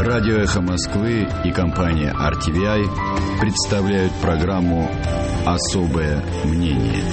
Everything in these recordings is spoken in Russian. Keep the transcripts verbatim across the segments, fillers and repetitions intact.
Радио «Эхо Москвы» и компания ар ти ви ай представляют программу «Особое мнение».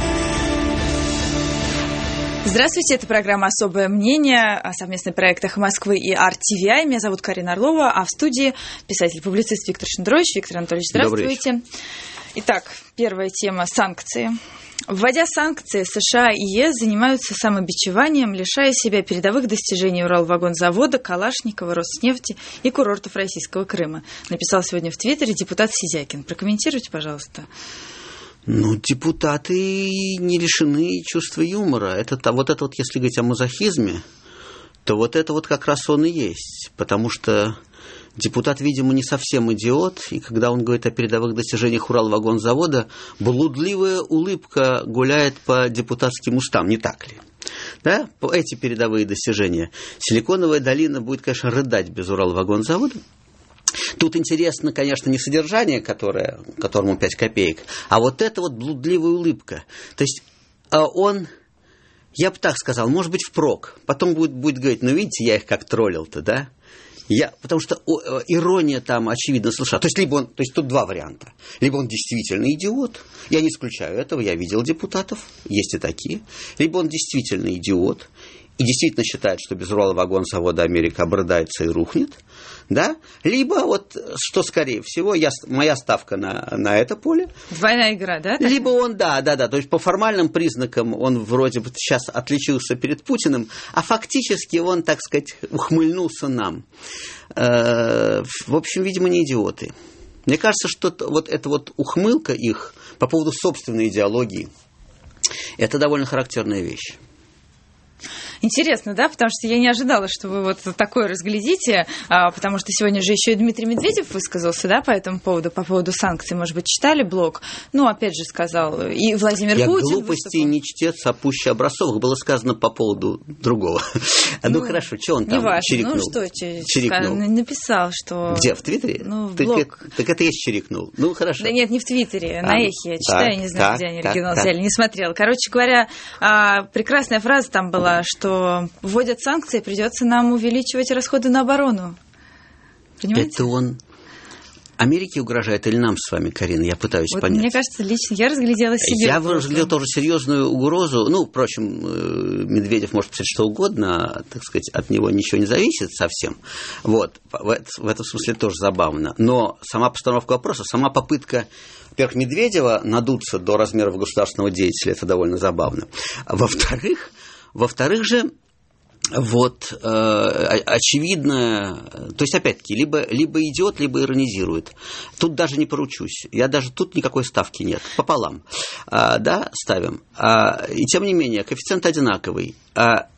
Здравствуйте, это программа «Особое мнение», совместный проект «Эхо Москвы» и ар ти ви ай. Меня зовут Карина Орлова, а в студии писатель-публицист Виктор Шендерович. Виктор Анатольевич, здравствуйте. Итак, первая тема – санкции. Вводя санкции, США и ЕС занимаются самобичеванием, лишая себя передовых достижений Уралвагонзавода, Калашникова, Роснефти и курортов российского Крыма. Написал сегодня в Твиттере депутат Сизякин. Прокомментируйте, пожалуйста. Ну, депутаты не лишены чувства юмора. Это, вот это вот, если говорить о мазохизме, то вот это вот как раз он и есть. Потому что депутат, видимо, не совсем идиот, и когда он говорит о передовых достижениях Уралвагонзавода, блудливая улыбка гуляет по депутатским устам, не так ли? Да? Эти передовые достижения. Силиконовая долина будет, конечно, рыдать без Уралвагонзавода. Тут интересно, конечно, не содержание, которое, которому пять копеек, а вот эта вот блудливая улыбка. То есть он, я бы так сказал, может быть, впрок. Потом будет, будет говорить, ну, видите, я их как троллил-то, да? Я, потому что о, ирония там очевидно слышала. То есть, либо он, то есть тут два варианта. Либо он действительно идиот. Я не исключаю этого, я видел депутатов, есть и такие. Либо он действительно идиот и действительно считает, что без Уралвагонзавода Америка обрыдается и рухнет. Да? Либо, вот, что скорее всего, я, моя ставка на, на это поле. Двойная игра, да? Либо он, да, да, да. То есть по формальным признакам он вроде бы сейчас отличился перед Путиным, а фактически он, так сказать, ухмыльнулся нам. Э, в общем, видимо, не идиоты. Мне кажется, что вот эта вот ухмылка их по поводу собственной идеологии, это довольно характерная вещь. Интересно, да, потому что я не ожидала, что вы вот такое разглядите, потому что сегодня же еще и Дмитрий Медведев высказался, да, по этому поводу, по поводу санкций, может быть, читали блог? Ну, опять же сказал, и Владимир я Путин... Я глупостей не чтец, а пуще Образцовых. Было сказано по поводу другого. Ну, ну хорошо, что он там важно. чирикнул? Ну, что чирикнул? Написал, что... Где, в Твиттере? Ну, в так, блог. Это, так это я чирикнул. Ну, хорошо. Да нет, не в Твиттере, а, на Эхе. Я читаю, так, не знаю, так, где они оригинал так, взяли, так. Не смотрела. Короче говоря, прекрасная фраза там была, что вводят санкции, придется нам увеличивать расходы на оборону. Понимаете? Это он Америке угрожает или нам с вами, Карина? Я пытаюсь вот понять. Мне кажется, лично я разглядела себе. Я разглядел тоже серьезную угрозу. Ну, впрочем, Медведев может писать что угодно, так сказать, от него ничего не зависит совсем. Вот. В этом смысле тоже забавно. Но сама постановка вопроса, сама попытка, во-первых, Медведева надуться до размеров государственного деятеля, это довольно забавно. Во-вторых, во-вторых же, вот, э, очевидно, то есть, опять-таки, либо, либо идиот, либо иронизирует. Тут даже не поручусь. Я даже тут никакой ставки нет. Пополам. А, да, ставим. А, и тем не менее, коэффициент одинаковый. А,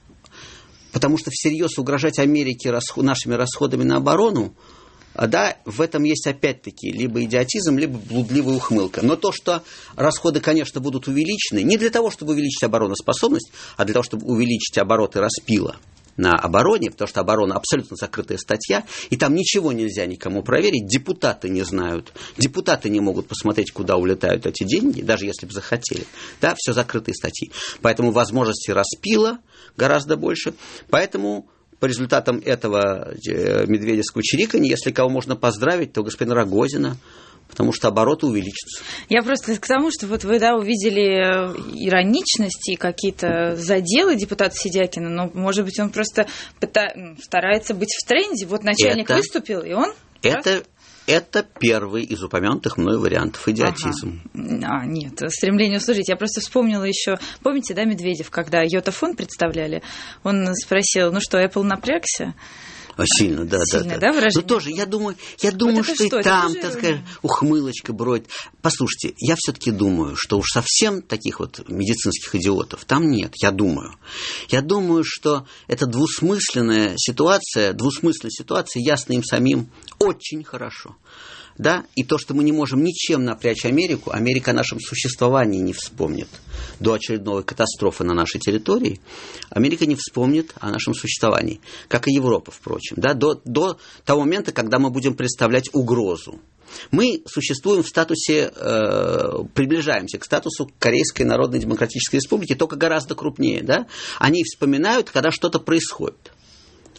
потому что всерьез угрожать Америке расход, нашими расходами на оборону, да, в этом есть опять-таки либо идиотизм, либо блудливая ухмылка. Но то, что расходы, конечно, будут увеличены, не для того, чтобы увеличить обороноспособность, а для того, чтобы увеличить обороты распила на обороне, потому что оборона абсолютно закрытая статья, и там ничего нельзя никому проверить, депутаты не знают, депутаты не могут посмотреть, куда улетают эти деньги, даже если бы захотели. Да, все закрытые статьи. Поэтому возможности распила гораздо больше. Поэтому по результатам этого медведевского чириканья, если кого можно поздравить, то господина Рогозина, потому что обороты увеличатся. Я просто к тому, что вот вы, да, увидели ироничность и какие-то заделы депутата Сидякина, но, может быть, он просто пыта... старается быть в тренде. Вот начальник это, выступил, и он... Это... Это первый из упомянутых мной вариантов идиотизм. Ага. А, нет, стремление услужить. Я просто вспомнила еще, помните, да, Медведев, когда Йотафон представляли, он спросил, ну что, Apple напрягся? Сильно, да, Сильно, да, да, выражение? Ну, тоже, я думаю, я думаю, вот что, что и там, так сказать, ухмылочка бродит. Послушайте, я все-таки думаю, что уж совсем таких вот медицинских идиотов там нет, я думаю. Я думаю, что эта двусмысленная ситуация, двусмысленная ситуация ясна им самим очень хорошо. Да? И то, что мы не можем ничем напрячь Америку, Америка о нашем существовании не вспомнит. До очередной катастрофы на нашей территории Америка не вспомнит о нашем существовании, как и Европа, впрочем, да? до, до того момента, когда мы будем представлять угрозу. Мы существуем в статусе, э, приближаемся к статусу Корейской Народно-Демократической Республики, только гораздо крупнее. Да? Они вспоминают, когда что-то происходит.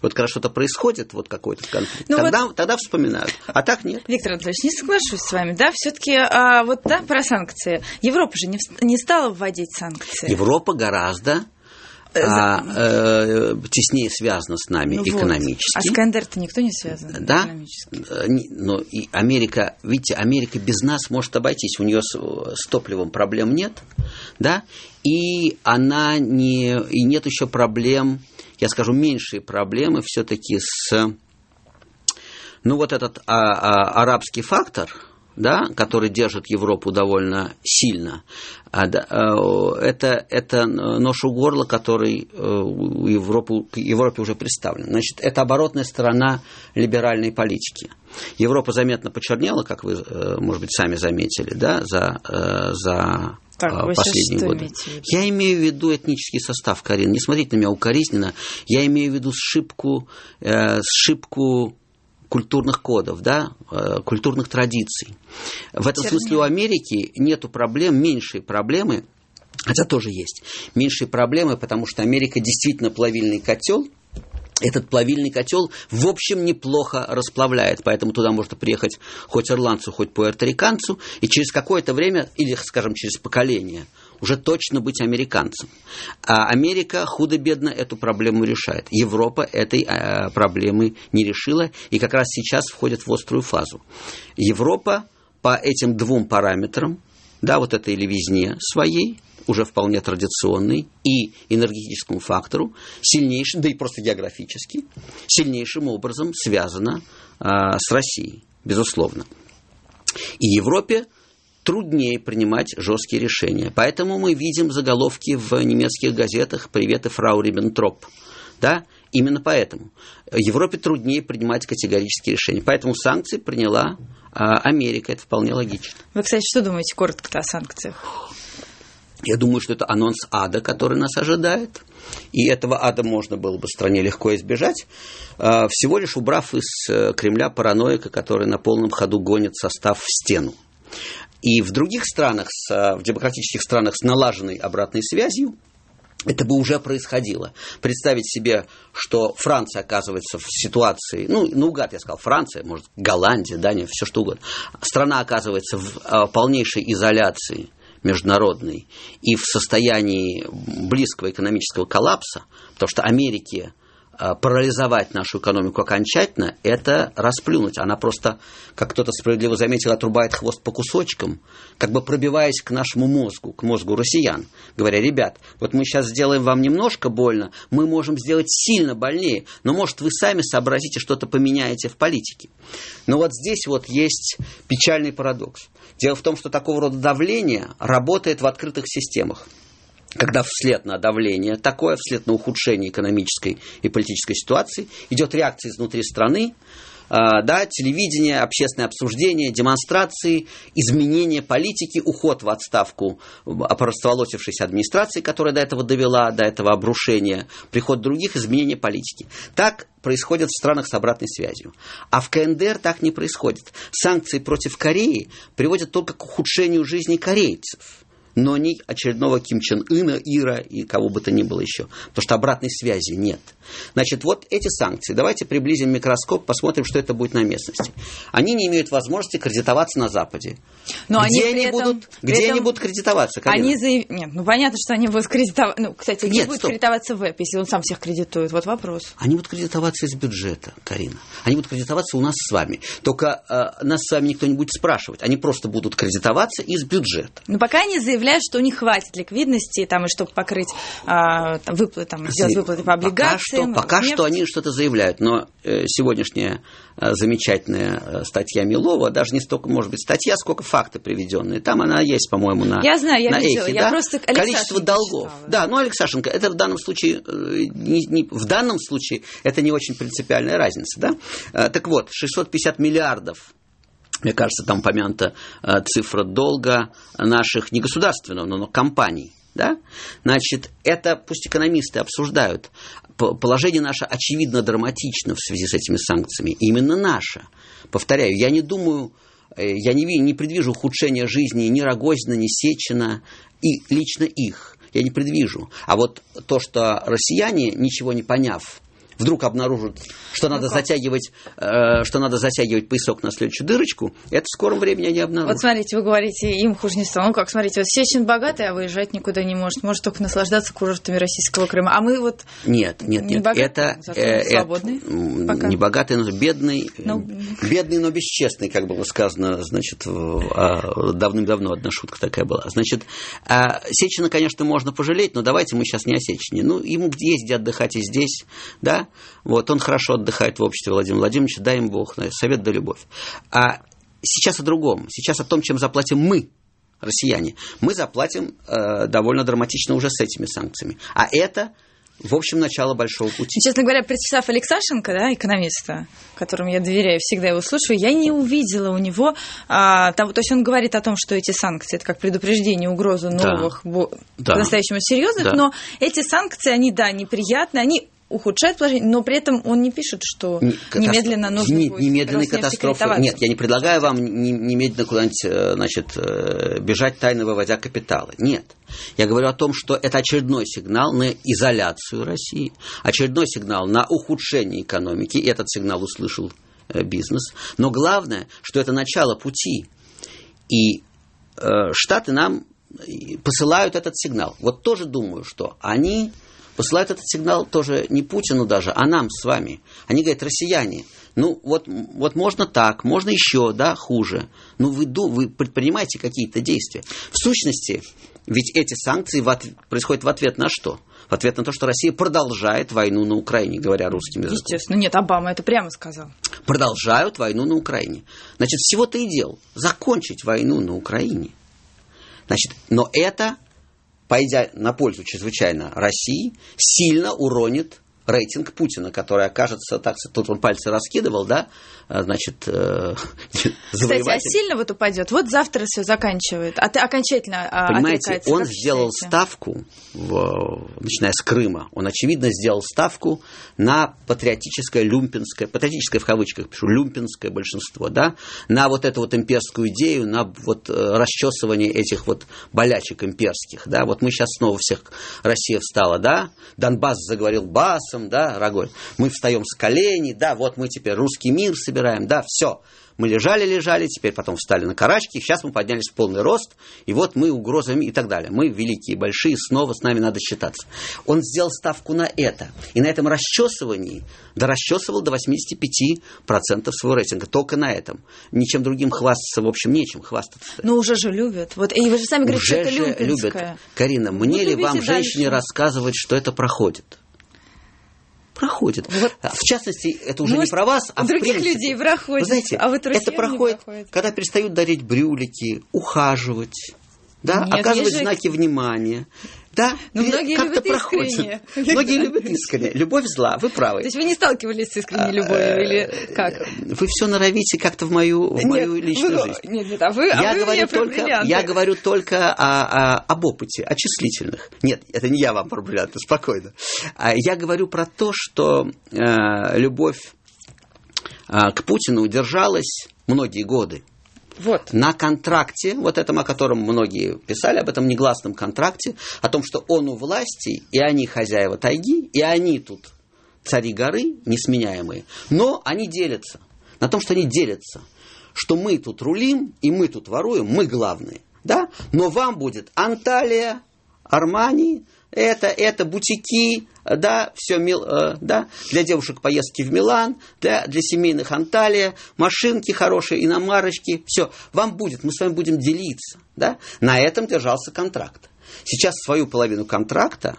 Вот когда что-то происходит, вот какой-то конфликт, ну тогда, вот... тогда вспоминают. А так нет. Виктор Анатольевич, не соглашусь с вами, да, все-таки а, вот да, про санкции. Европа же не, не стала вводить санкции. Европа гораздо А, э, теснее связано с нами ну экономически. Вот. А с КНДР-то никто не связан да? экономически. Но и Америка, видите, Америка без нас может обойтись. У нее с, с топливом проблем нет, да, и она не, и нет еще проблем, я скажу, меньшие проблемы все-таки с, ну вот этот а, а, арабский фактор, да, который держит Европу довольно сильно. Это, это нож у горла, который у Европы, Европе уже представлен. Значит, это оборотная сторона либеральной политики. Европа заметно почернела, как вы, может быть, сами заметили, да, за, за так, последние годы. Я имею в виду этнический состав, Карин. Не смотрите на меня укоризненно. Я имею в виду сшибку, э, сшибку культурных кодов, да, культурных традиций. В этом Термин. смысле у Америки нету проблем, меньшие проблемы, хотя тоже есть, меньшие проблемы, потому что Америка действительно плавильный котел. Этот плавильный котел, в общем, неплохо расплавляет, поэтому туда можно приехать хоть ирландцу, хоть пуэрториканцу, и через какое-то время, или, скажем, через поколение, уже точно быть американцем. А Америка худо-бедно эту проблему решает. Европа этой э, проблемы не решила, и как раз сейчас входит в острую фазу. Европа по этим двум параметрам, да, вот этой левизне своей, уже вполне традиционной, и энергетическому фактору, сильнейшим, да и просто географически, сильнейшим образом связана э, с Россией, безусловно. И Европе труднее принимать жесткие решения. Поэтому мы видим заголовки в немецких газетах «Привет и фрау Риббентроп». Да? Именно поэтому. Европе труднее принимать категорические решения. Поэтому санкции приняла а, Америка. Это вполне логично. Вы, кстати, что думаете коротко о санкциях? Я думаю, что это анонс ада, который нас ожидает. И этого ада можно было бы в стране легко избежать, всего лишь убрав из Кремля параноика, который на полном ходу гонит состав в стену. И в других странах, в демократических странах с налаженной обратной связью, это бы уже происходило. Представить себе, что Франция оказывается в ситуации, ну, наугад я сказал, Франция, может, Голландия, Дания, все что угодно. Страна оказывается в полнейшей изоляции международной и в состоянии близкого экономического коллапса, потому что Америке парализовать нашу экономику окончательно, это расплюнуть. Она просто, как кто-то справедливо заметил, отрубает хвост по кусочкам, как бы пробиваясь к нашему мозгу, к мозгу россиян, говоря: ребят, вот мы сейчас сделаем вам немножко больно, мы можем сделать сильно больнее, но, может, вы сами сообразите, что-то поменяете в политике. Но вот здесь вот есть печальный парадокс. Дело в том, что такого рода давление работает в открытых системах. Когда вслед на давление такое, вслед на ухудшение экономической и политической ситуации, идет реакция изнутри страны, э, да, телевидение, общественное обсуждение, демонстрации, изменение политики, уход в отставку опростоволосившейся администрации, которая до этого довела, до этого обрушения, приход других, изменение политики. Так происходит в странах с обратной связью. А в КНДР так не происходит. Санкции против Кореи приводят только к ухудшению жизни корейцев, но не очередного Ким Чен Ына, Ира и кого бы то ни было еще. Потому что обратной связи нет. Значит, вот эти санкции. Давайте приблизим микроскоп, посмотрим, что это будет на местности. Они не имеют возможности кредитоваться на Западе. Но где они, они, этом, будут, где этом, они будут кредитоваться? Они заяв... Нет, ну понятно, что они будут кредитоваться. Ну, кстати, где нет, будет стоп. кредитоваться ВЭП, если он сам всех кредитует? Вот вопрос. Они будут кредитоваться из бюджета, Карина. Они будут кредитоваться у нас с вами. Только э, нас с вами никто не будет спрашивать. Они просто будут кредитоваться из бюджета. Но пока они заявляют, что у них хватит ликвидности, там, и чтобы покрыть а, там, выплаты, там, сделать выплаты по облигациям. Пока, что, пока что они что-то заявляют, но э, сегодняшняя э, замечательная э, статья Милова, даже не столько, может быть, статья, сколько факты приведенные. Там она есть, по-моему, на Я знаю, я на видела, эхе, я да? просто количество долгов. Читала. Да, ну, Алексашенко, это в данном случае э, не, не, в данном случае это не очень принципиальная разница, да? Э, так вот, шестьсот пятьдесят миллиардов. Мне кажется, там упомянута э, цифра долга наших, не государственного, но, но компаний. Да? Значит, это пусть экономисты обсуждают. Положение наше очевидно драматично в связи с этими санкциями. Именно наше. Повторяю, я не думаю, я не, не предвижу ухудшения жизни ни Рогозина, ни Сечина, и лично их. Я не предвижу. А вот то, что россияне, ничего не поняв, вдруг обнаружат, что надо, ну затягивать, э, что надо затягивать поясок на следующую дырочку, это в скором времени они обнаружат. Вот смотрите, вы говорите, им хуже не стало. Ну как, смотрите, вот Сечин богатый, а выезжать никуда не может. Может только наслаждаться курортами российского Крыма. А мы вот нет, нет, не нет. богатые, это, зато э, свободные это, пока. Не богатый, но бедный, ну... бедный, но бесчестный, как было сказано, значит, давным-давно одна шутка такая была. Значит, Сечина, конечно, можно пожалеть, но давайте мы сейчас не о Сечине. Ну, ему есть где отдыхать и здесь, да. Вот, он хорошо отдыхает в обществе Владимира Владимировича, дай им Бог, совет да любовь. А сейчас о другом, сейчас о том, чем заплатим мы, россияне. Мы заплатим э, довольно драматично уже с этими санкциями. А это, в общем, начало большого пути. Честно говоря, прочитав Алексашенко, да, экономиста, которому я доверяю, всегда его слушаю, я не увидела у него... А, там, то есть он говорит о том, что эти санкции, это как предупреждение, угрозу новых, да. Бо, да. по-настоящему серьезных, да. Но эти санкции, они, да, неприятные, они... ухудшает положение, но при этом он не пишет, что Катастро... немедленно нужно не, будет немедленной катастрофы. Нет, я не предлагаю вам немедленно куда-нибудь, значит, бежать, тайно выводя капиталы. Нет. Я говорю о том, что это очередной сигнал на изоляцию России, очередной сигнал на ухудшение экономики. И этот сигнал услышал бизнес. Но главное, что это начало пути. И э, Штаты нам посылают этот сигнал. Вот тоже думаю, что они... посылают этот сигнал тоже не Путину даже, а нам с вами. Они говорят, россияне, ну вот, вот можно так, можно еще, да, хуже. Ну вы, вы предпринимаете какие-то действия. В сущности, ведь эти санкции в от... происходят в ответ на что? В ответ на то, что Россия продолжает войну на Украине, говоря русским языком. Естественно, нет, Обама это прямо сказал. Продолжают войну на Украине. Значит, всего-то и дел закончить войну на Украине. Значит, но это... пойдя на пользу чрезвычайно России, сильно уронит рейтинг Путина, который окажется, так тут он пальцы раскидывал, да, значит, э, Кстати, а сильно вот упадет? Вот завтра все заканчивает, а ты окончательно понимаете, отрекается. Он сделал ставку, в, начиная с Крыма, он, очевидно, сделал ставку на патриотическое, люмпинское, патриотическое в кавычках пишу, люмпинское большинство, да, на вот эту вот имперскую идею, на вот расчесывание этих вот болячек имперских, да, вот мы сейчас снова всех, Россия встала, да, Донбасс заговорил басом, да, Рогой, мы встаем с коленей, да, вот мы теперь русский мир собираем, да, все. Мы лежали-лежали, теперь потом встали на карачки, сейчас мы поднялись в полный рост, и вот мы угрозами и так далее. Мы великие, большие, снова с нами надо считаться. Он сделал ставку на это. И на этом расчесывании, да расчесывал до восемьдесят пять процентов своего рейтинга. Только на этом. Ничем другим хвастаться, в общем, нечем хвастаться. Но уже же любят. Вот, и вы же сами говорите, уже что это люмпинское. Любят. Карина, мне ли вам, женщине, рассказывать, что это проходит? Проходит. Вот. В частности, это уже Может, не про вас, а в других принципе. людей проходит. Вы знаете, а вот это проходит, когда перестают дарить брюлики, ухаживать, да, Нет, оказывать же... знаки внимания. Да, но многие как-то любят проходит. Искренне. Многие любят искренне. Любовь зла, вы правы. То есть вы не сталкивались с искренней любовью или как? Вы все норовите как-то в мою, в мою нет, личную вы, жизнь. Нет, нет, а вы, я, а вы говорю только, я говорю только о, о, об опыте, о числительных. Нет, это не я вам про бриллианты, спокойно. Я говорю про то, что э, любовь э, к Путину удержалась многие годы. Вот. На контракте, вот этом, о котором многие писали, об этом негласном контракте, о том, что он у власти, и они хозяева тайги, и они тут цари горы, несменяемые, но они делятся. На том, что они делятся, что мы тут рулим, и мы тут воруем, мы главные, да? Но вам будет Анталия, Армани, это, это бутики, да, все, да, для девушек поездки в Милан, для, для семейных Анталия, машинки хорошие, иномарочки, все, вам будет, мы с вами будем делиться, да, на этом держался контракт. Сейчас свою половину контракта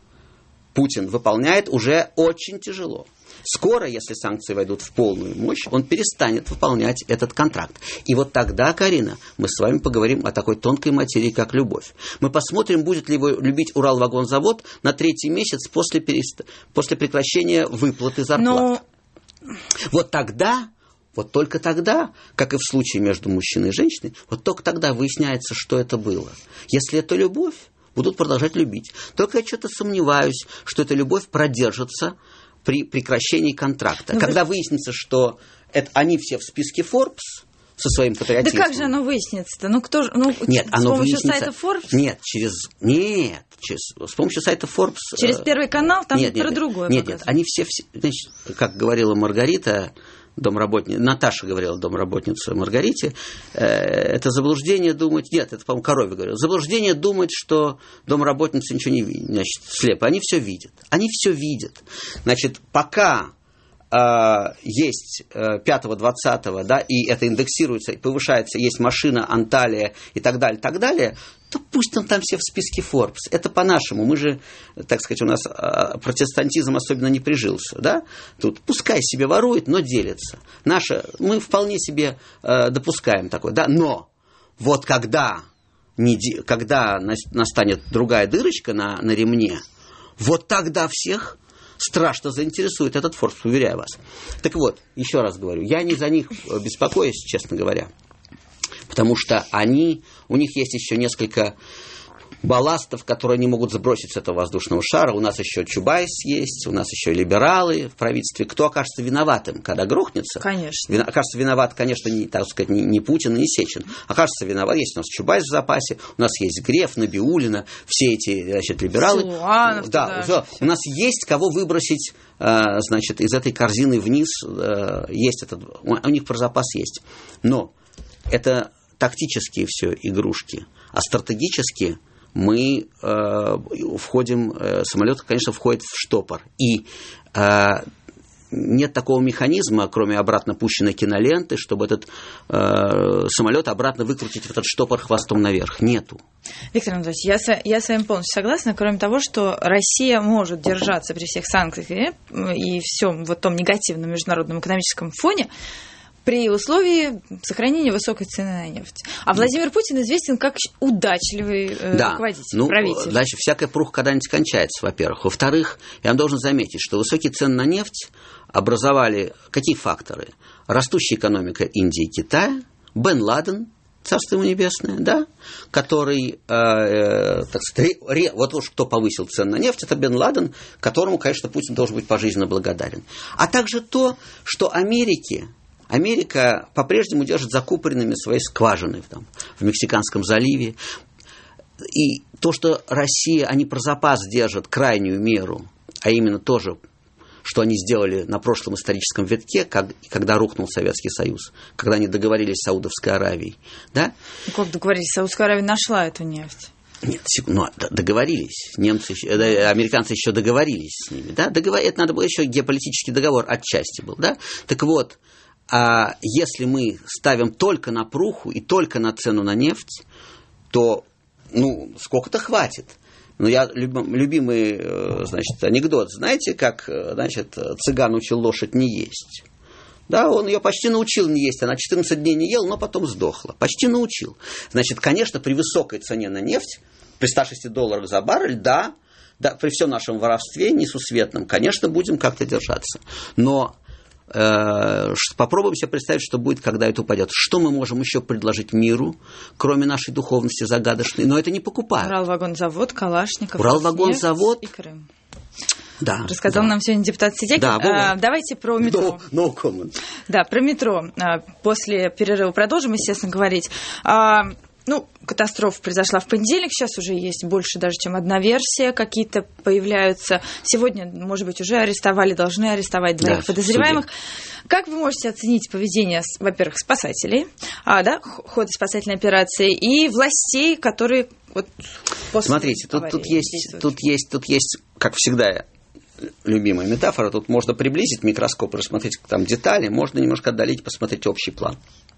Путин выполняет уже очень тяжело. Скоро, если санкции войдут в полную мощь, он перестанет выполнять этот контракт. И вот тогда, Карина, мы с вами поговорим о такой тонкой материи, как любовь. Мы посмотрим, будет ли его любить Уралвагонзавод на третий месяц после, перест... после прекращения выплаты зарплат. Но... Вот тогда, вот только тогда, как и в случае между мужчиной и женщиной, вот только тогда выясняется, что это было. Если это любовь, будут продолжать любить. Только я что-то сомневаюсь, что эта любовь продержится при прекращении контракта. Но Когда вы... выяснится, что это, они все в списке Forbes, со своим патриотизмом. Да как же оно выяснится-то? Ну, кто же, ну, нет, с оно помощью выяснится... сайта Forbes? Нет, через... Нет, через... с помощью сайта Forbes... Через Первый канал там нет, про нет, другое Нет, показывают. нет, они все, все... Значит, как говорила Маргарита, домработница... Наташа говорила домработница Маргарите, э, это заблуждение думать... Нет, это, по-моему, Коровьев говорил. Заблуждение думать, что домработница ничего не видит, значит, слепо. Они все видят. Они все видят. Значит, пока... есть пятого-двадцатого, да, и это индексируется, повышается, есть машина, Анталия и так далее, так далее, то пусть там, там все в списке Forbes. Это по-нашему. Мы же, так сказать, у нас протестантизм особенно не прижился, да? Тут пускай себе ворует, но делится. Наше, мы вполне себе допускаем такое, да, но вот когда, когда настанет другая дырочка на, на ремне, вот тогда всех страшно заинтересует этот Forbes, уверяю вас. Так вот, еще раз говорю, я не за них беспокоюсь, честно говоря, потому что они, у них есть еще несколько балластов, которые они могут сбросить с этого воздушного шара. У нас еще Чубайс есть, у нас еще либералы в правительстве. Кто окажется виноватым, когда грохнется? Конечно. Вина, окажется виноват, конечно, не, так сказать, не, не Путин, не Сечин. Окажется виноват. Есть у нас Чубайс в запасе, у нас есть Греф, Набиуллина, все эти, значит, либералы. Силуанов, да, все. У нас есть кого выбросить, значит, из этой корзины вниз. Есть этот, у них про запас есть. Но это тактические все игрушки, а стратегические мы э, входим, э, самолет, конечно, входит в штопор. И э, нет такого механизма, кроме обратно пущенной киноленты, чтобы этот э, самолет обратно выкрутить в этот штопор хвостом наверх. Нету. Виктор Анатольевич, я с, я с вами полностью согласна, кроме того, что Россия может держаться при всех санкциях и всем вот том негативном международном экономическом фоне, при условии сохранения высокой цены на нефть. А Владимир Путин известен как удачливый э, да. руководитель, ну, правитель. Значит, всякая пруха когда-нибудь кончается, во-первых. Во-вторых, я вам должен заметить, что высокие цены на нефть образовали какие факторы? Растущая экономика Индии и Китая, Бен Ладен, царство ему небесное, да, который, э, э, так сказать, ре, вот уж кто повысил цены на нефть, это Бен Ладен, которому, конечно, Путин должен быть пожизненно благодарен. А также то, что Америке Америка по-прежнему держит закупоренными свои скважины там, в Мексиканском заливе. И то, что Россия, они про запас держат крайнюю меру, а именно тоже, что они сделали на прошлом историческом витке, как, когда рухнул Советский Союз, когда они договорились с Саудовской Аравией. Да? Ну, как договорились? Саудовская Аравия нашла эту нефть. Нет, ну, договорились. Немцы, американцы еще договорились с ними. Да? Договор... Это надо было еще геополитический договор отчасти был. Да? Так вот, а если мы ставим только на пруху и только на цену на нефть, то ну, сколько-то хватит. Ну, я любимый, значит, анекдот. Знаете, как, значит, цыган учил лошадь не есть? Да, он ее почти научил не есть. Она четырнадцать дней не ела, но потом сдохла. Почти научил. Значит, конечно, при высокой цене на нефть, при ста шести долларах за баррель, да, да, при всем нашем воровстве несусветном, конечно, будем как-то держаться. Но попробуем себе представить, что будет, когда это упадет. Что мы можем еще предложить миру, кроме нашей духовности загадочной? Но это не покупают. Уралвагонзавод, Калашников, Уралвагонзавод и Крым. Да, Рассказал да. нам сегодня депутат Сидякин. Да, а, давайте про метро. No, no comment. Да, про метро. После перерыва продолжим, естественно, говорить. А, ну, катастрофа произошла в понедельник, сейчас уже есть больше даже, чем одна версия, какие-то появляются. Сегодня, может быть, уже арестовали, должны арестовать двоих да, подозреваемых. Как вы можете оценить поведение, во-первых, спасателей, а, да, хода спасательной операции, и властей, которые вот после Смотрите, тут, тут, есть, тут, есть, тут есть, как всегда, любимая метафора, тут можно приблизить микроскоп, рассмотреть там детали, можно немножко отдалить, посмотреть общий план.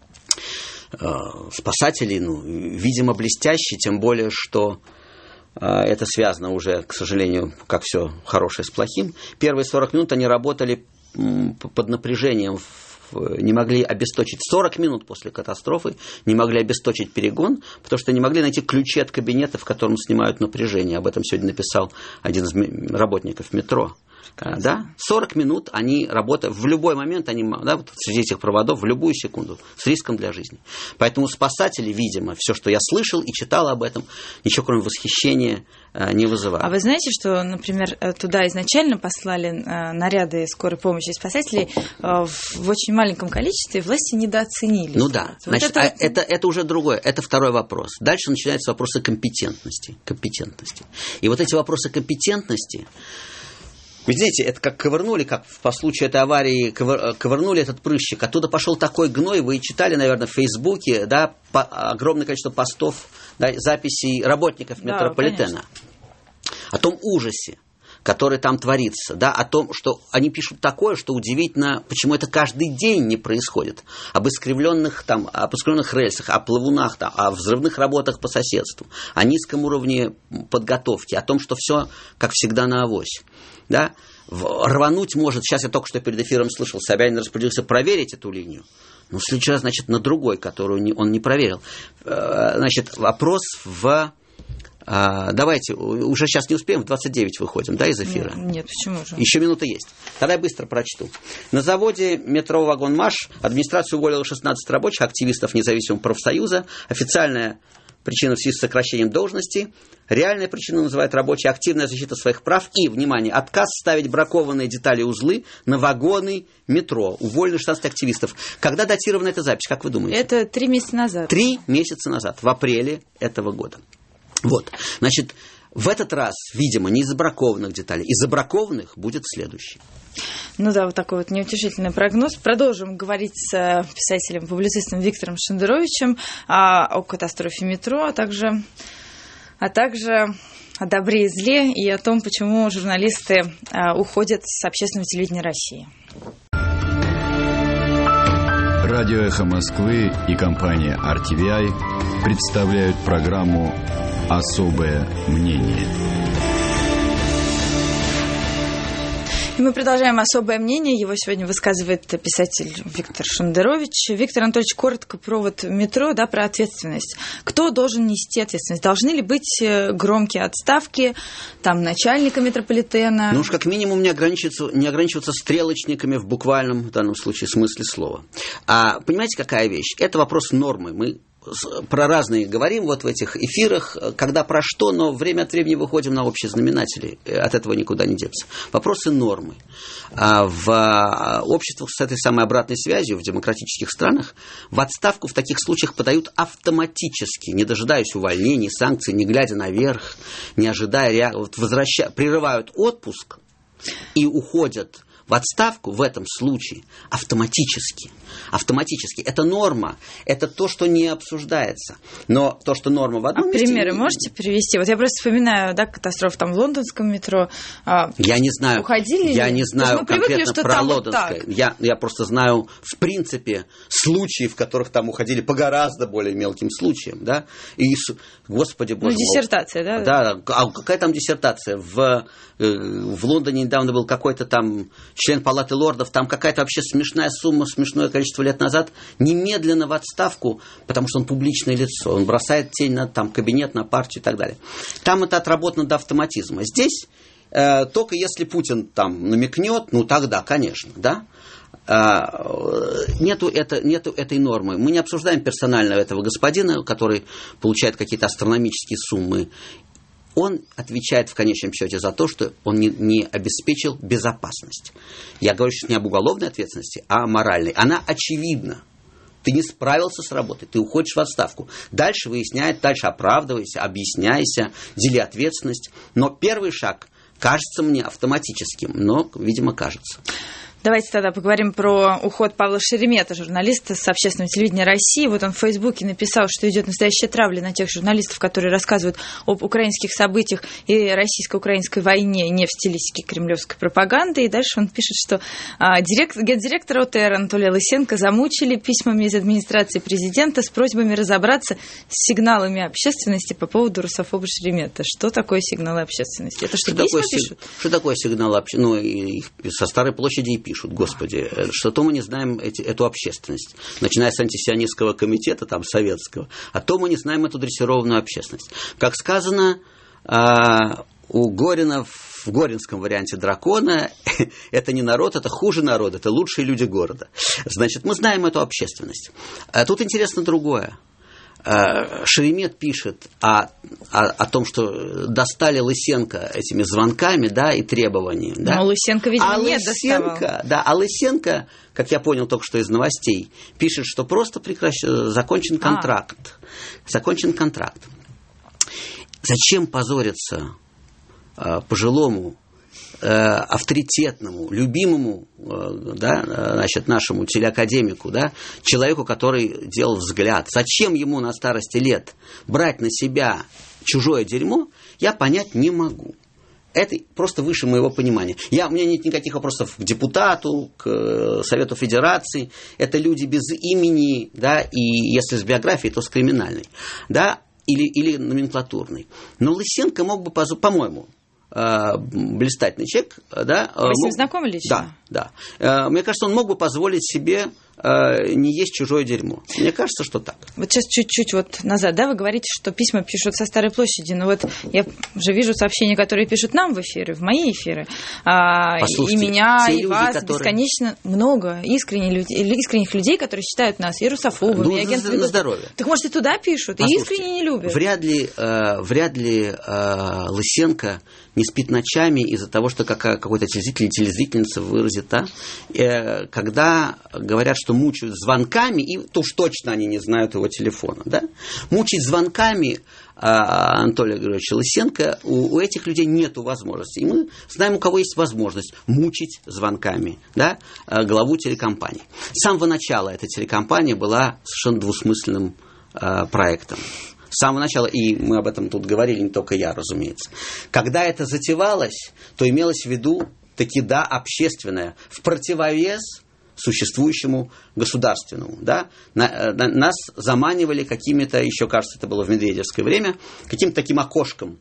Спасатели, ну, видимо, блестящие, тем более, что э, это связано уже, к сожалению, как все хорошее с плохим. Первые сорок минут они работали м, под напряжением, в, не могли обесточить, сорок минут после катастрофы не могли обесточить перегон, потому что не могли найти ключи от кабинета, в котором снимают напряжение. Об этом сегодня написал один из работников метро. Да, сорок минут они работают, в любой момент они, да, вот среди этих проводов, в любую секунду, с риском для жизни. Поэтому спасатели, видимо, все, что я слышал и читал об этом, ничего кроме восхищения не вызывают. А вы знаете, что, например, туда изначально послали наряды скорой помощи и спасателей в очень маленьком количестве, власти недооценили? Ну да, вот значит, это... А это, это уже другое, это второй вопрос. Дальше начинаются вопросы компетентности, компетентности. И вот эти вопросы компетентности, вы знаете, это как ковырнули, как по случаю этой аварии ковыр, ковырнули этот прыщик, оттуда пошел такой гной, вы читали, наверное, в Фейсбуке, да, по, огромное количество постов, да, записей работников да, метрополитена, конечно, о том ужасе, который там творится, да, о том, что они пишут такое, что удивительно, почему это каждый день не происходит, об искривленных, там, об искривленных рельсах, о плавунах, там, о взрывных работах по соседству, о низком уровне подготовки, о том, что все, как всегда, на авось. Да? Рвануть может, сейчас я только что перед эфиром слышал, Собянин распорядился проверить эту линию, но в следующий раз, значит, на другой, которую не, он не проверил. Значит, вопрос в... Давайте, уже сейчас не успеем, в двадцать девять выходим, да, из эфира? Нет, нет, почему же? Еще минута есть. Тогда я быстро прочту. На заводе метро «Вагонмаш» администрация уволила шестнадцать рабочих, активистов независимого профсоюза. Официальная причина в связи с сокращением должности. Реальная причина называет рабочая активная защита своих прав и, внимание, отказ ставить бракованные детали узлы на вагоны метро. Уволили шестнадцать активистов. Когда датирована эта запись, как вы думаете? Это три месяца назад. Три месяца назад, в апреле этого года. Вот, значит, в этот раз, видимо, не из забракованных деталей, из забракованных будет следующий. Ну да, вот такой вот неутешительный прогноз. Продолжим говорить с писателем-публицистом Виктором Шендеровичем о, о катастрофе метро, а также, а также о добре и зле и о том, почему журналисты а, уходят с общественного телевидения России. Радио «Эхо Москвы» и компания ар ти ви ай представляют программу «Особое мнение». И мы продолжаем особое мнение. Его сегодня высказывает писатель Виктор Шендерович. Виктор Анатольевич, коротко про вот метро, да, про ответственность. Кто должен нести ответственность? Должны ли быть громкие отставки, там, начальника метрополитена? Ну уж как минимум не ограничиваться, не ограничиваться стрелочниками в буквальном, в данном случае, смысле слова. А понимаете, какая вещь? Это вопрос нормы. Мы про разные говорим вот в этих эфирах, когда про что, но время от времени выходим на общие знаменатели, от этого никуда не деться. Вопросы нормы. В обществах с этой самой обратной связью, в демократических странах, в отставку в таких случаях подают автоматически, не дожидаясь увольнений, санкций, не глядя наверх, не ожидая реакции, вот возвраща... прерывают отпуск и уходят в отставку в этом случае автоматически. Автоматически. Это норма. Это то, что не обсуждается. Но то, что норма в одном а месте... примеры можете привести? Вот я просто вспоминаю, да, катастрофу там в лондонском метро. Я не знаю. Уходили я ли? не знаю мы привыкли, конкретно что про там лондонское. Вот я, я просто знаю, в принципе, случаи, в которых там уходили по гораздо более мелким случаям. Да? И, господи боже мой. Ну, диссертация, да? Да. А какая там диссертация? В, в Лондоне недавно был какой-то там член Палаты лордов, там какая-то вообще смешная сумма, смешное количество лет назад, немедленно в отставку, потому что он публичное лицо, он бросает тень на там, кабинет, на партию и так далее. Там это отработано до автоматизма. Здесь э, только если Путин там намекнет, ну тогда, конечно, да. Э, нету, это, нету этой нормы. Мы не обсуждаем персонально этого господина, который получает какие-то астрономические суммы. Он отвечает в конечном счете за то, что он не, не обеспечил безопасность. Я говорю сейчас не об уголовной ответственности, а о моральной. Она очевидна. Ты не справился с работой, ты уходишь в отставку. Дальше выясняй, дальше оправдывайся, объясняйся, дели ответственность. Но первый шаг кажется мне автоматическим, но, видимо, кажется. Давайте тогда поговорим про уход Павла Шеремета, журналиста с общественного телевидения России. Вот он в Фейсбуке написал, что идет настоящая травля на тех журналистов, которые рассказывают об украинских событиях и российско-украинской войне не в стилистике кремлевской пропаганды. И дальше он пишет, что а, директор, гендиректора ОТР Анатолия Лысенко замучили письмами из администрации президента с просьбами разобраться с сигналами общественности по поводу русофоба Шеремета. Что такое сигналы общественности? Это что, что письма такое, пишут? Что такое сигнал общественности? Ну, и со Старой площади и пишут. Господи, что-то мы не знаем эти, эту общественность, начиная с антисионистского комитета, там, советского, а то мы не знаем эту дрессированную общественность. Как сказано, у Горина в в горинском варианте дракона, это не народ, это хуже народа, это лучшие люди города. Значит, мы знаем эту общественность. А тут интересно другое. Шеремет пишет о, о, о том, что достали Лысенко этими звонками, да, и требованиями. Да? Но Лысенко, видимо, а нет Лысенко, доставал. Да, а Лысенко, как я понял только что из новостей, пишет, что просто прекращ... закончен контракт. А. Закончен контракт. Зачем позориться э, пожилому, э, авторитетному, любимому, э, да, значит, нашему телеакадемику, да, человеку, который делал взгляд? Зачем ему на старости лет брать на себя чужое дерьмо, я понять не могу. Это просто выше моего понимания. Я, у меня нет никаких вопросов к депутату, к Совету Федерации. Это люди без имени, да, и если с биографией, то с криминальной, да, или, или номенклатурный. Но Лысенко мог бы, по-моему, блистательный человек. Да, Вы с ним мог... знакомы лично? Да, да. Мне кажется, он мог бы позволить себе не есть чужое дерьмо. Мне кажется, что так. Вот сейчас чуть-чуть вот назад, да, вы говорите, что письма пишут со Старой площади, но вот я уже вижу сообщения, которые пишут нам в эфиры, в мои эфиры, и меня, и люди, вас, которые... бесконечно много искренних людей, искренних людей, которые считают нас и русофобами, ну, и агентами. На здоровье. Так может и туда пишут, Послушайте, и искренне не любят. Вряд ли, э, вряд ли э, Лысенко не спит ночами из-за того, что какой-то телезритель или телезрительница выразит, а? э, когда говорят, что мучают звонками, и то уж точно они не знают его телефона, да? Мучить звонками а, Анатолия Григорьевича Лысенко у, у этих людей нет возможности. И мы знаем, у кого есть возможность мучить звонками, да, главу телекомпании. С самого начала эта телекомпания была совершенно двусмысленным а, проектом. С самого начала, и мы об этом тут говорили, не только я, разумеется. Когда это затевалось, то имелось в виду таки да, общественное, в противовес существующему государственному. Да? На, на, нас заманивали какими-то, еще кажется, это было в медведевское время, каким-то таким окошком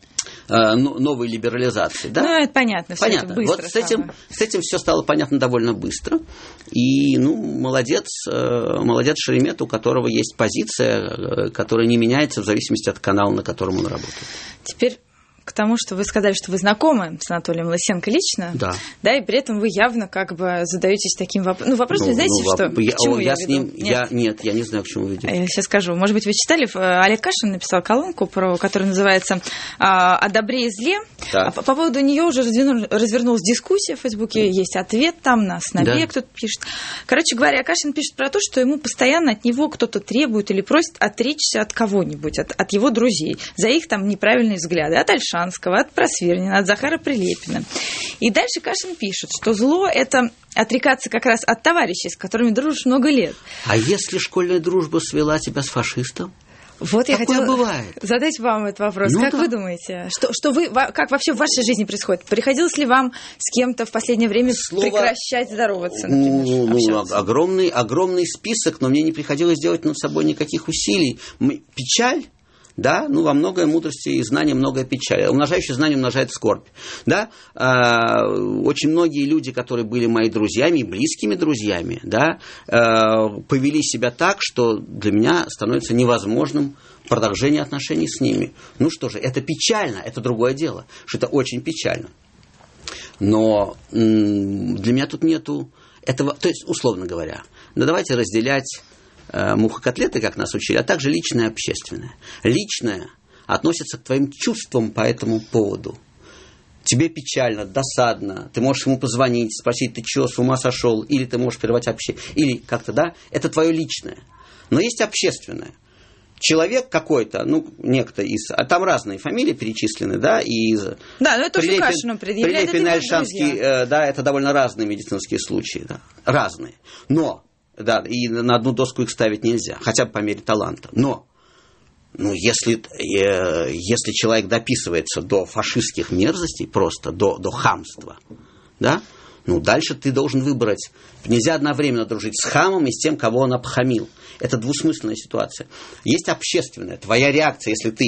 э, новой либерализации. Да? Ну, это понятно. Понятно. Это быстро вот с этим, с этим все стало понятно довольно быстро. И, ну, молодец, э, молодец Шеремет, у которого есть позиция, э, которая не меняется в зависимости от канала, на котором он работает. Теперь к тому, что вы сказали, что вы знакомы с Анатолием Лысенко лично, да, да, и при этом вы явно как бы задаетесь таким вопросом. Ну, вопрос, ну, знаете, ну, что? Я, к чему я, я с ним, нет? Я, нет, я не знаю, к чему вы ведете. Я сейчас скажу. Может быть, вы читали, Олег Кашин написал колонку, про, которая называется «О добре и зле». А по, по поводу нее уже развернул, развернулась дискуссия в Фейсбуке, есть ответ там, на Снобе, да, кто-то пишет. Короче говоря, Кашин пишет про то, что ему постоянно от него кто-то требует или просит отречься от кого-нибудь, от, от его друзей, за их там неправильные взгляды, от Ольшанского, от Просвирнина, от Захара Прилепина. И дальше Кашин пишет, что зло – это отрекаться как раз от товарищей, с которыми дружишь много лет. А если школьная дружба свела тебя с фашистом? Вот я Такое хотела бывает. задать вам этот вопрос. Ну, как да. вы думаете, что, что вы, как вообще в вашей жизни происходит? Приходилось ли вам с кем-то в последнее время Слово... прекращать здороваться, например, ну, ну, огромный, огромный список, но мне не приходилось делать над собой никаких усилий. Печаль? Да, ну, во многое мудрости и знания, многое печали. Умножающее знание умножает скорбь. Да? А, очень многие люди, которые были моими друзьями, близкими друзьями, да, а, повели себя так, что для меня становится невозможным продолжение отношений с ними. Ну что же, это печально, это другое дело, что это очень печально. Но м- для меня тут нету этого, то есть, условно говоря, ну, давайте разделять муха-котлеты, как нас учили, а также личное и общественное. Личное относится к твоим чувствам по этому поводу. Тебе печально, досадно, ты можешь ему позвонить, спросить, ты что, с ума сошел, или ты можешь прервать общение, или как-то, да, это твое личное. Но есть общественное. Человек какой-то, ну, некто из... А там разные фамилии перечислены, да, и... Да, но это Прилепин, что Кашину предъявляет, Прилепин, Ольшанский, э, да, это довольно разные медицинские случаи, да, разные. Но... Да, и на одну доску их ставить нельзя, хотя бы по мере таланта. Но, ну, если, э, если человек дописывается до фашистских мерзостей, просто до, до хамства, да, ну, дальше ты должен выбрать. Нельзя одновременно дружить с хамом и с тем, кого он обхамил. Это двусмысленная ситуация. Есть общественная, твоя реакция, если ты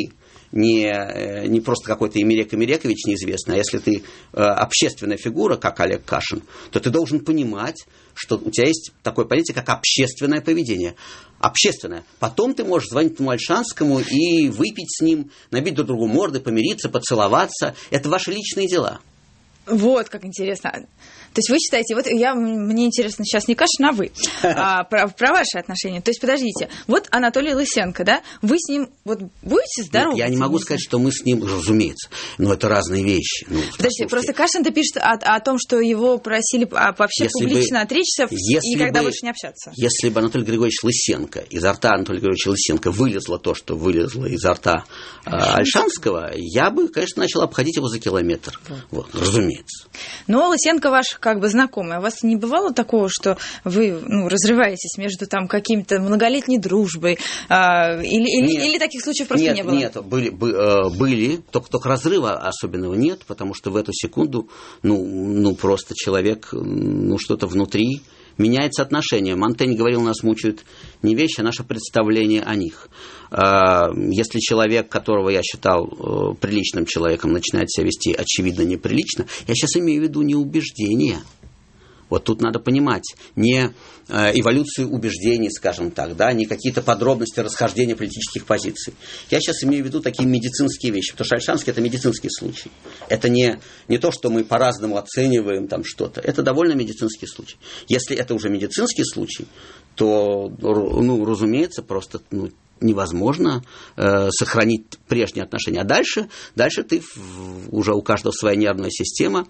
не, не просто какой-то Эмирек Эмирекович неизвестный, а если ты общественная фигура, как Олег Кашин, то ты должен понимать, что у тебя есть такое понятие, как общественное поведение. Общественное. Потом ты можешь звонить Альшанскому и выпить с ним, набить друг другу морды, помириться, поцеловаться. Это ваши личные дела. Вот как интересно. То есть вы считаете, вот я, мне интересно сейчас не Кашин, а вы, а, про, про ваши отношения. То есть подождите, вот Анатолий Лысенко, да, вы с ним вот будете здоровы? Я не могу сказать, что мы с ним, разумеется, но это разные вещи. Ну, подождите, просто Кашин-то пишет о, о том, что его просили вообще если публично бы, отречься и никогда бы, больше не общаться. Если бы Анатолий Григорьевич Лысенко, изо рта Анатолия Григорьевича Лысенко вылезло то, что вылезло изо рта а, Альшанского, я бы, конечно, начал обходить его за километр. Вот, разумеется. Но Лысенко ваш как бы знакомый. А у вас не бывало такого, что вы ну, разрываетесь между там какими-то многолетней дружбой? А, или, или, или таких случаев просто нет, не было? Нет, были, были только, только разрыва особенного нет, потому что в эту секунду ну, ну просто человек, ну что-то внутри меняется отношение. Монтень говорил, нас мучают не вещи, а наше представление о них. Если человек, которого я считал приличным человеком, начинает себя вести очевидно неприлично, я сейчас имею в виду не убеждения. Вот тут надо понимать, не эволюцию убеждений, скажем так, да, не какие-то подробности расхождения политических позиций. Я сейчас имею в виду такие медицинские вещи, потому что Альшанский – это медицинский случай. Это не, не то, что мы по-разному оцениваем там что-то. Это довольно медицинский случай. Если это уже медицинский случай, то, ну, разумеется, просто ну, невозможно э, сохранить прежние отношения. А дальше, дальше ты, уже у каждого своя нервная система.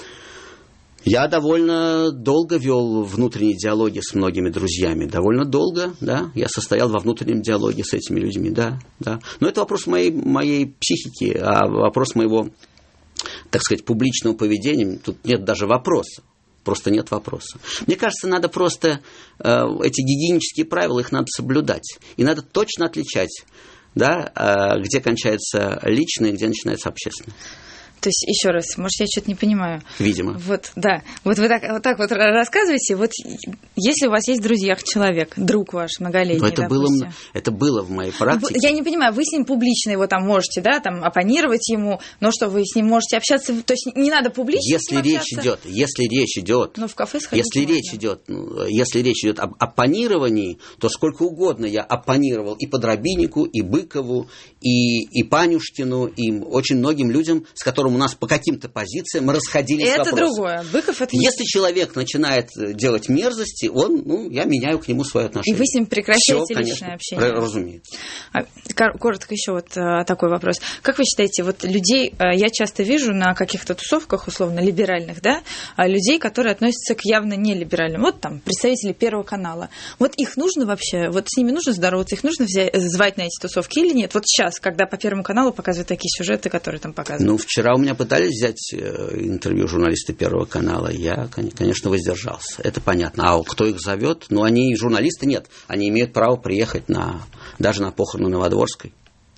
Я довольно долго вел внутренние диалоги с многими друзьями. Довольно долго, да. Я состоял во внутреннем диалоге с этими людьми, да, да. Но это вопрос моей, моей психики, а вопрос моего, так сказать, публичного поведения. Тут нет даже вопроса. Просто нет вопроса. Мне кажется, надо просто э, эти гигиенические правила, их надо соблюдать. И надо точно отличать, да, э, где кончается личное, где начинается общественное. То есть, еще раз, может, я что-то не понимаю. Видимо. Вот, да. Вот вы так вот, так вот рассказываете. Вот если у вас есть в друзьях человек, друг ваш многолетний, но это было, это было в моей практике. Я не понимаю, вы с ним публично его там можете, да, там, оппонировать ему, но что, вы с ним можете общаться, то есть не надо публично если с ним речь общаться? идет, если речь идет, но в кафе сходить если можно. речь идет, если речь идет об оппонировании, то сколько угодно я оппонировал и Подробиннику, и Быкову, и, и Панюшкину, и очень многим людям, с которыми у нас по каким-то позициям мы расходились это с вопросом. Это другое. Быков это не... Если человек начинает делать мерзости, он, ну, я меняю к нему свое отношение. И вы с ним прекращаете Всё, личное конечно, общение? Разумеется. Коротко еще вот такой вопрос. Как вы считаете, вот людей, я часто вижу на каких-то тусовках, условно, либеральных, да, людей, которые относятся к явно нелиберальным. Вот там представители Первого канала. Вот их нужно вообще, вот с ними нужно здороваться, их нужно взять, звать на эти тусовки или нет? Вот сейчас, когда по Первому каналу показывают такие сюжеты, которые там показывают. Ну, вчера у меня пытались взять интервью журналисты Первого канала, я, конечно, воздержался. Это понятно. А кто их зовет? Ну, они журналисты нет. Они имеют право приехать на, даже на похороны Новодворской.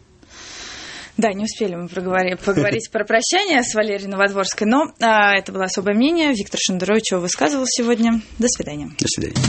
Да, не успели мы проговорить, поговорить про прощание с Валерией Новодворской, но а, это было особое мнение. Виктор Шендерович его высказывал сегодня. До свидания. До свидания.